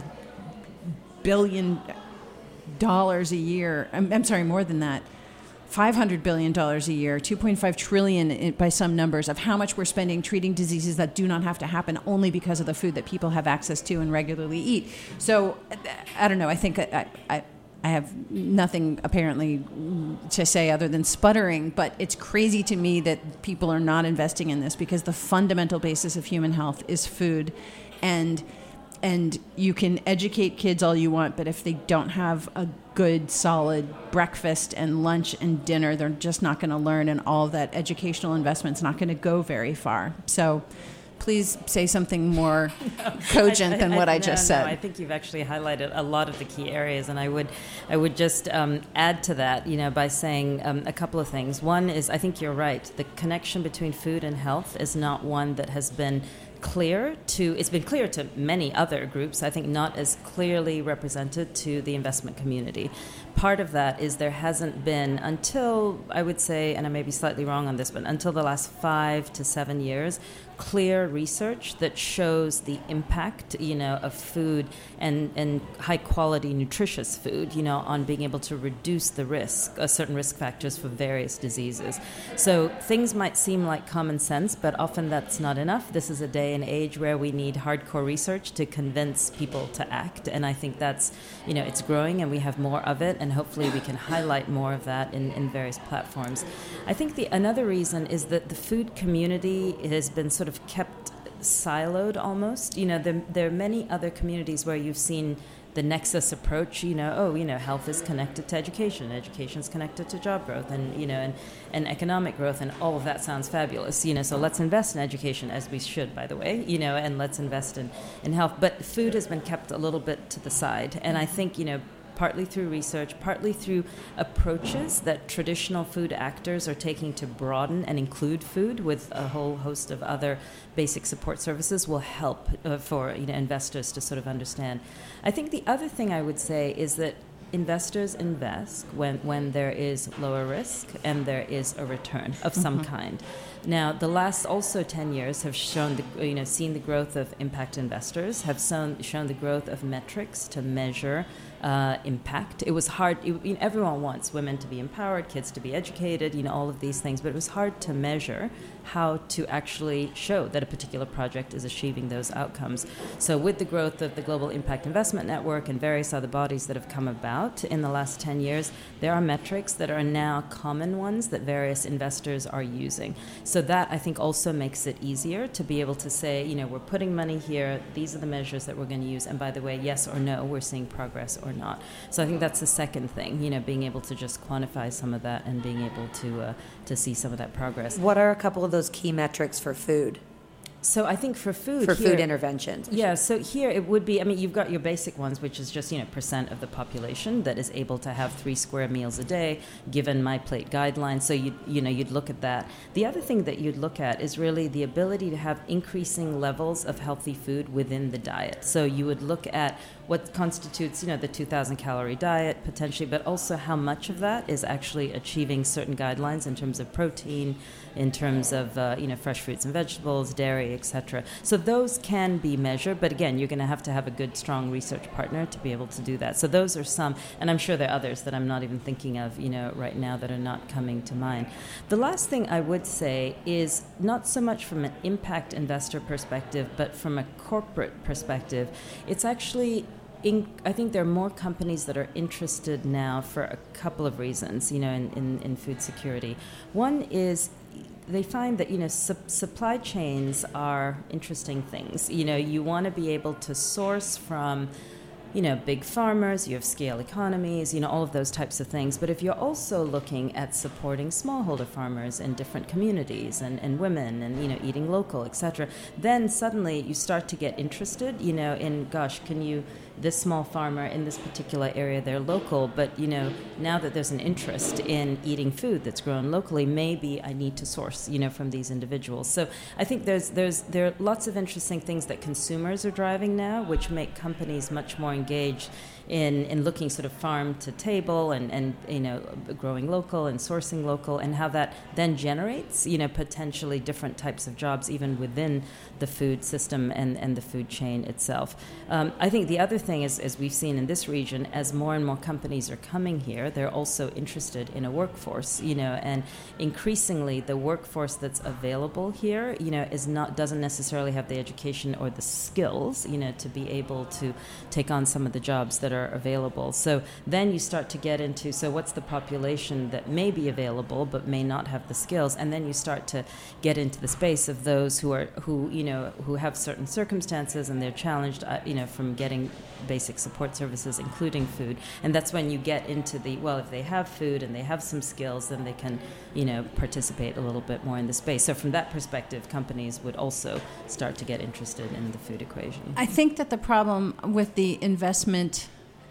billion dollars a year. I'm, I'm sorry, more than that. five hundred billion dollars a year, two point five trillion dollars by some numbers, of how much we're spending treating diseases that do not have to happen only because of the food that people have access to and regularly eat. So, I don't know, I think I, I, I have nothing apparently to say other than sputtering, but it's crazy to me that people are not investing in this, because the fundamental basis of human health is food. And and you can educate kids all you want, but if they don't have a good, solid breakfast and lunch and dinner, they're just not going to learn, and all of that educational investment's not going to go very far. So please say something more no, cogent I, I, than what I, I just no, said. No, I think you've actually highlighted a lot of the key areas, and I would, I would just um, add to that, you know, by saying um, a couple of things. One is, I think you're right. The connection between food and health is not one that has been clear to, it's been clear to many other groups, I think not as clearly represented to the investment community. Part of that is there hasn't been, until, I would say, and I may be slightly wrong on this, but until the last five to seven years, clear research that shows the impact, you know, of food and, and high quality nutritious food, you know, on being able to reduce the risk, uh, certain risk factors for various diseases. So things might seem like common sense, but often that's not enough. This is a day and age where we need hardcore research to convince people to act, and I think that's, you know, it's growing and we have more of it, and hopefully we can highlight more of that in, in various platforms. I think the another reason is that the food community has been sort of kept siloed almost. You know, there, there are many other communities where you've seen the nexus approach, you know, oh, you know, health is connected to education, education is connected to job growth, and, you know, and, and economic growth, and all of that sounds fabulous, you know, so let's invest in education, as we should, by the way, you know, and let's invest in, in health. But food has been kept a little bit to the side, and I think, you know, partly through research, partly through approaches that traditional food actors are taking to broaden and include food with a whole host of other basic support services, will help uh, for, you know, investors to sort of understand. I think the other thing I would say is that investors invest when, when there is lower risk and there is a return of some mm-hmm. kind. Now, the last also ten years have shown, the, you know, seen the growth of impact investors, have shown, shown the growth of metrics to measure uh, impact. It was hard, it, you know, everyone wants women to be empowered, kids to be educated, you know, all of these things, but it was hard to measure how to actually show that a particular project is achieving those outcomes. So with the growth of the Global Impact Investment Network and various other bodies that have come about in the last ten years, there are metrics that are now common ones that various investors are using. So that, I think, also makes it easier to be able to say, you know, we're putting money here, these are the measures that we're going to use, and by the way, yes or no, we're seeing progress or not. So I think that's the second thing, you know, being able to just quantify some of that and being able to uh, to see some of that progress. What are a couple of those key metrics for food? So I think for food for here, food interventions. Yeah, so here it would be, I mean, you've got your basic ones, which is just, you know, percent of the population that is able to have three square meals a day, given My Plate guidelines. So you you know, you'd look at that. The other thing that you'd look at is really the ability to have increasing levels of healthy food within the diet. So you would look at what constitutes, you know, the two thousand calorie diet potentially, but also how much of that is actually achieving certain guidelines in terms of protein, in terms of, uh, you know, fresh fruits and vegetables, dairy, et cetera. So those can be measured, but again, you're going to have to have a good, strong research partner to be able to do that. So those are some, and I'm sure there are others that I'm not even thinking of, you know, right now that are not coming to mind. The last thing I would say is not so much from an impact investor perspective, but from a corporate perspective. It's actually In, I think there are more companies that are interested now for a couple of reasons, you know, in, in, in food security. One is they find that, you know, su- supply chains are interesting things. You know, you want to be able to source from, you know, big farmers, you have scale economies, you know, all of those types of things. But if you're also looking at supporting smallholder farmers in different communities and, and women and, you know, eating local, et cetera, then suddenly you start to get interested, you know, in, gosh, can you, this small farmer in this particular area, they're local, but, you know, now that there's an interest in eating food that's grown locally, maybe I need to source, you know, from these individuals. So I think there's there's there are lots of interesting things that consumers are driving now, which make companies much more engaged in, in looking sort of farm to table and, and, you know, growing local and sourcing local, and how that then generates, you know, potentially different types of jobs even within the food system and, and the food chain itself. Um, I think the other thing is, as we've seen in this region, as more and more companies are coming here, they're also interested in a workforce, you know, and increasingly the workforce that's available here, you know, is not, doesn't necessarily have the education or the skills, you know, to be able to take on some of the jobs that are available. So then you start to get into, so what's the population that may be available but may not have the skills, and then you start to get into the space of those who are, who, you know, who have certain circumstances and they're challenged, uh, you know, from getting basic support services, including food. And that's when you get into the, well, if they have food and they have some skills, then they can, you know, participate a little bit more in the space. So from that perspective, companies would also start to get interested in the food equation. I think that the problem with the investment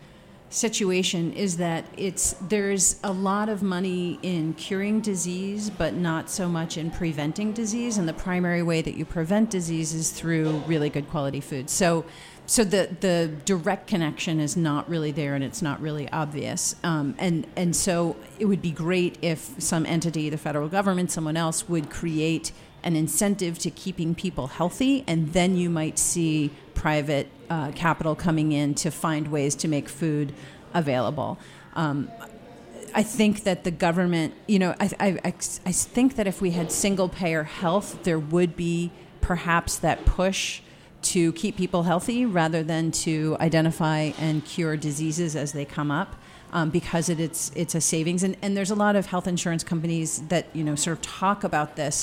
situation is that it's there's a lot of money in curing disease, but not so much in preventing disease. And the primary way that you prevent disease is through really good quality food. So, so the the direct connection is not really there, and it's not really obvious. Um, and and so it would be great if some entity, the federal government, someone else, would create an incentive to keeping people healthy, and then you might see private uh, capital coming in to find ways to make food available. Um, I think that the government, you know, I, I, I, I think that if we had single-payer health, there would be perhaps that push to keep people healthy rather than to identify and cure diseases as they come up. Um, because it, it's it's a savings, and, and there's a lot of health insurance companies that, you know, sort of talk about this.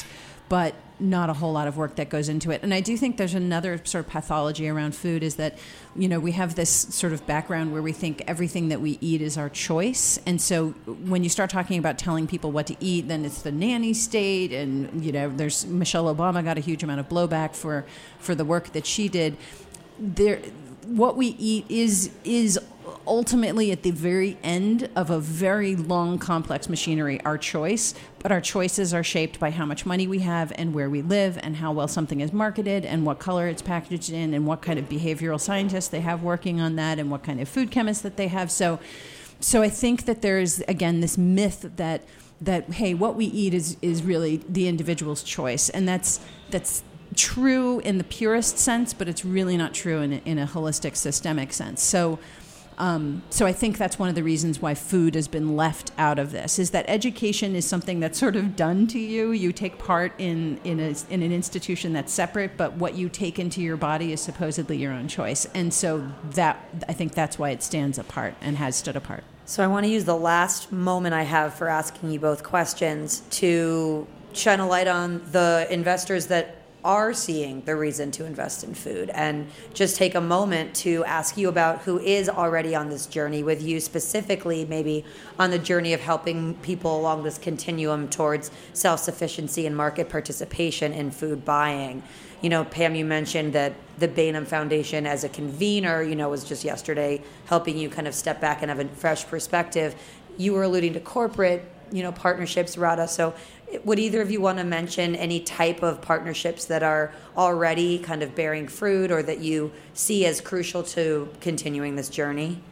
but not a whole lot of work that goes into it. And I do think there's another sort of pathology around food is that, you know, we have this sort of background where we think everything that we eat is our choice. And so when you start talking about telling people what to eat, then it's the nanny state. And, you know, there's Michelle Obama got a huge amount of blowback for, for the work that she did. There, what we eat is is ultimately at the very end of a very long, complex machinery, our choice. But our choices are shaped by how much money we have and where we live and how well something is marketed and what color it's packaged in and what kind of behavioral scientists they have working on that and what kind of food chemists that they have. So, so I think that there's, again, this myth that that, hey, what we eat is is really the individual's choice. And that's that's true in the purest sense, but it's really not true in a, in a holistic, systemic sense. So Um, so I think that's one of the reasons why food has been left out of this, is that education is something that's sort of done to you. You take part in in, a, in an institution that's separate, but what you take into your body is supposedly your own choice. And so that I think that's why it stands apart and has stood apart. So I want to use the last moment I have for asking you both questions to shine a light on the investors that are seeing the reason to invest in food, and just take a moment to ask you about who is already on this journey with you, specifically maybe on the journey of helping people along this continuum towards self-sufficiency and market participation in food buying. You know, Pam, you mentioned that the Bainum Foundation as a convener, you know, was just yesterday helping you kind of step back and have a fresh perspective. You were alluding to corporate, you know, partnerships, Radha. So would either of you want to mention any type of partnerships that are already kind of bearing fruit or that you see as crucial to continuing this journey?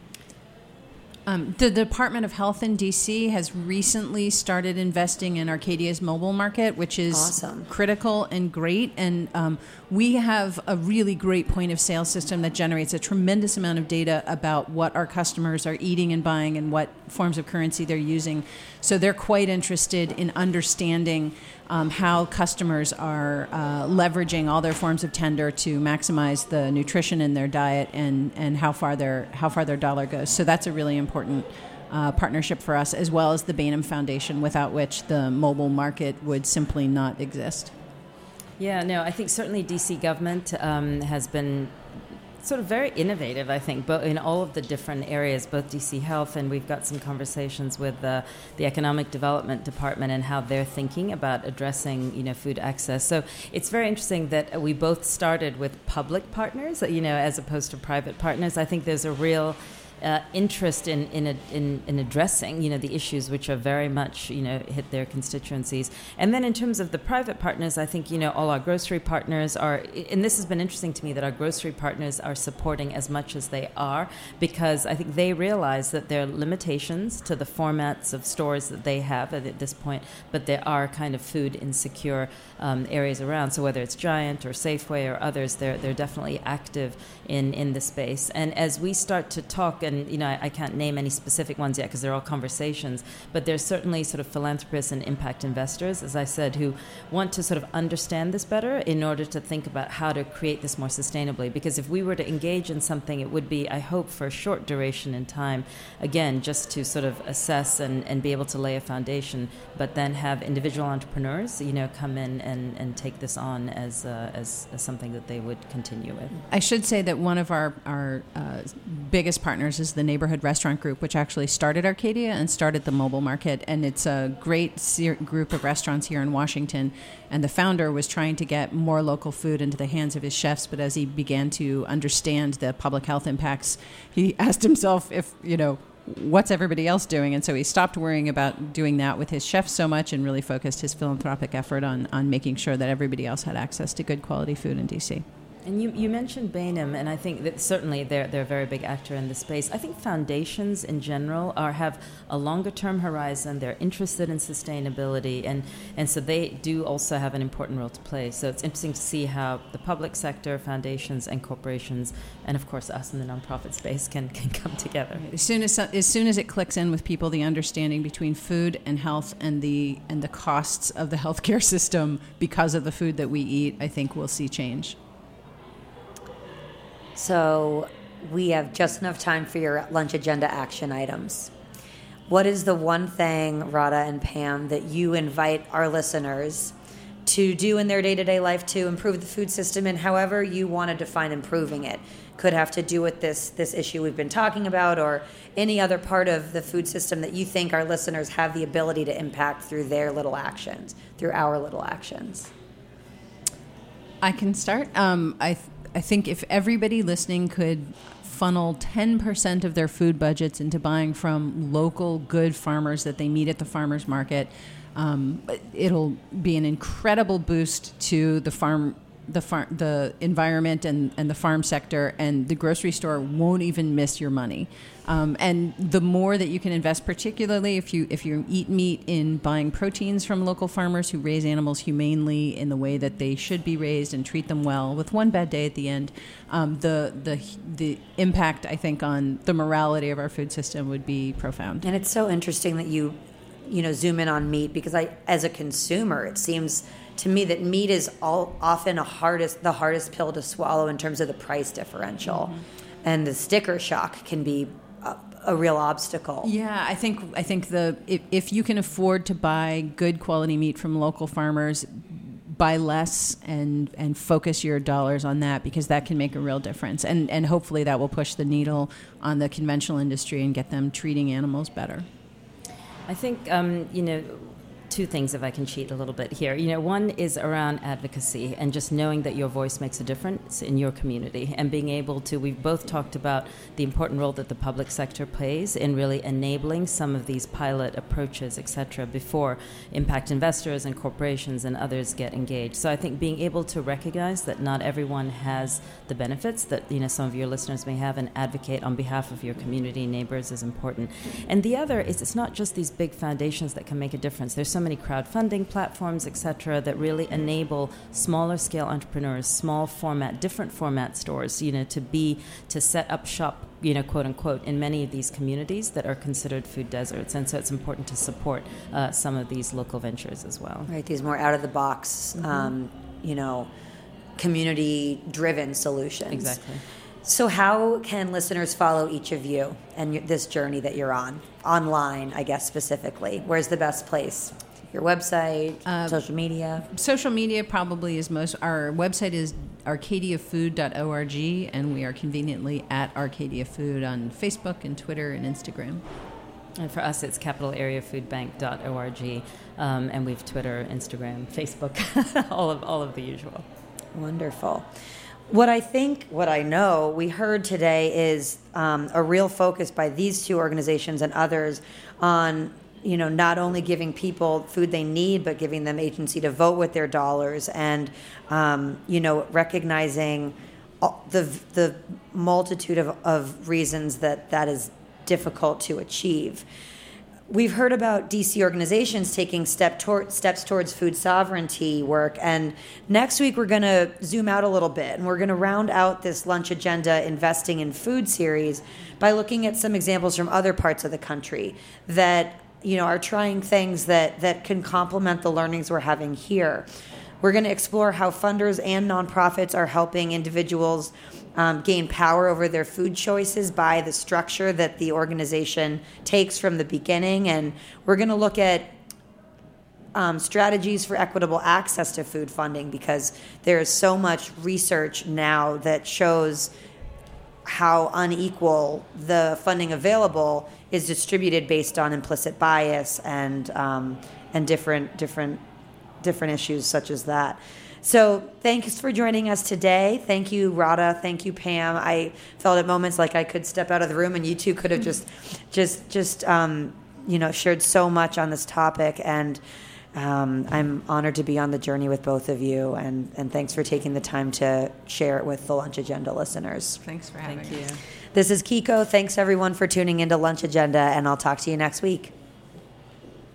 Um, the Department of Health in D C has recently started investing in Arcadia's mobile market, which is awesome, critical and great. And um, we have a really great point of sale system that generates a tremendous amount of data about what our customers are eating and buying and what forms of currency they're using. So they're quite interested in understanding um, how customers are uh, leveraging all their forms of tender to maximize the nutrition in their diet and, and how far their how far their dollar goes. So that's a really important uh, partnership for us, as well as the Bainum Foundation, without which the mobile market would simply not exist. Yeah, no, I think certainly D C government um, has been sort of very innovative, I think, but in all of the different areas, both D C Health, and we've got some conversations with uh, the Economic Development Department and how they're thinking about addressing, you know, food access. So it's very interesting that we both started with public partners, you know, as opposed to private partners. I think there's a real Uh, interest in in, a, in in addressing, you know, the issues which are very much, you know, hit their constituencies. And then in terms of the private partners, I think, you know, all our grocery partners are, and this has been interesting to me, that our grocery partners are supporting as much as they are, because I think they realize that there are limitations to the formats of stores that they have at this point, but there are kind of food insecure um, areas around. So whether it's Giant or Safeway or others, they're they're definitely active in in the space. And as we start to talk, and you know, I, I can't name any specific ones yet because they're all conversations, but there's certainly sort of philanthropists and impact investors, as I said, who want to sort of understand this better in order to think about how to create this more sustainably. Because if we were to engage in something, it would be, I hope, for a short duration in time, again, just to sort of assess and, and be able to lay a foundation, but then have individual entrepreneurs, you know, come in and, and take this on as, uh, as as something that they would continue with. I should say that one of our, our uh, biggest partners is the Neighborhood Restaurant Group, which actually started Arcadia and started the mobile market. And it's a great ser- group of restaurants here in Washington. And the founder was trying to get more local food into the hands of his chefs. But as he began to understand the public health impacts, he asked himself if, you know, what's everybody else doing? And so he stopped worrying about doing that with his chefs so much and really focused his philanthropic effort on, on making sure that everybody else had access to good quality food in D C. And you, you mentioned Bainum, and I think that certainly they're they're a very big actor in this space. I think foundations in general are have a longer term horizon. They're interested in sustainability, and, and so they do also have an important role to play. So it's interesting to see how the public sector, foundations, and corporations, and of course us in the nonprofit space can, can come together. As soon as as soon as it clicks in with people, the understanding between food and health and the and the costs of the healthcare system because of the food that we eat, I think we'll see change. So we have just enough time for your lunch agenda action items. What is the one thing, Radha and Pam, that you invite our listeners to do in their day-to-day life to improve the food system, and however you want to define improving it. Could have to do with this this issue we've been talking about, or any other part of the food system that you think our listeners have the ability to impact through their little actions, through our little actions. I can start. Um, I th- I think if everybody listening could funnel ten percent of their food budgets into buying from local good farmers that they meet at the farmers market, um, it'll be an incredible boost to the farm, the farm, the environment, and, and the farm sector, and the grocery store won't even miss your money. Um, and the more that you can invest, particularly if you if you eat meat, in buying proteins from local farmers who raise animals humanely in the way that they should be raised and treat them well, with one bad day at the end, um, the the the impact, I think, on the morality of our food system would be profound. And it's so interesting that you, you know, zoom in on meat, because I, as a consumer, it seems to me that meat is all often a hardest the hardest pill to swallow in terms of the price differential, mm-hmm. and the sticker shock can be a, a real obstacle. Yeah, I think I think the if, if you can afford to buy good quality meat from local farmers, buy less and and focus your dollars on that, because that can make a real difference, and and hopefully that will push the needle on the conventional industry and get them treating animals better. I think, um, you know, two things, if I can cheat a little bit here. You know, one is around advocacy and just knowing that your voice makes a difference in your community, and being able to, we've both talked about the important role that the public sector plays in really enabling some of these pilot approaches, et cetera, before impact investors and corporations and others get engaged. So I think being able to recognize that not everyone has the benefits that, you know, some of your listeners may have, and advocate on behalf of your community neighbors is important. And the other is, it's not just these big foundations that can make a difference. There's so many crowdfunding platforms, et cetera, that really enable smaller scale entrepreneurs, small format, different format stores, you know, to be, to set up shop, you know, quote unquote, in many of these communities that are considered food deserts. And so it's important to support uh, some of these local ventures as well. Right, these more out of the box, mm-hmm. um, you know, community driven solutions. Exactly. So how can listeners follow each of you and your, this journey that you're on, online, I guess, specifically? Where's the best place? Your website, uh, social media? Social media probably is most. Our website is arcadia food dot org, and we are conveniently at Arcadia Food on Facebook and Twitter and Instagram. And for us, it's capital area food bank dot org, um, and we've Twitter, Instagram, Facebook, all of all of the usual. Wonderful. What I think, what I know, we heard today is um, a real focus by these two organizations and others on, you know, not only giving people food they need, but giving them agency to vote with their dollars, and, um, you know, recognizing the the multitude of, of reasons that that is difficult to achieve. We've heard about D C organizations taking step tor- steps towards food sovereignty work, and next week we're going to zoom out a little bit, and we're going to round out this Lunch Agenda Investing in Food series by looking at some examples from other parts of the country that, you know, are trying things that, that can complement the learnings we're having here. We're going to explore how funders and nonprofits are helping individuals um, gain power over their food choices by the structure that the organization takes from the beginning. And we're going to look at um, strategies for equitable access to food funding, because there is so much research now that shows how unequal the funding available is distributed based on implicit bias and um, and different different different issues such as that. So thanks for joining us today. Thank you, Radha. Thank you, Pam. I felt at moments like I could step out of the room and you two could have just just just um, you know, shared so much on this topic, and um, I'm honored to be on the journey with both of you, and, and thanks for taking the time to share it with the Lunch Agenda listeners. Thanks for having Thank us. you. This is Kiko. Thanks everyone for tuning into Lunch Agenda, and I'll talk to you next week.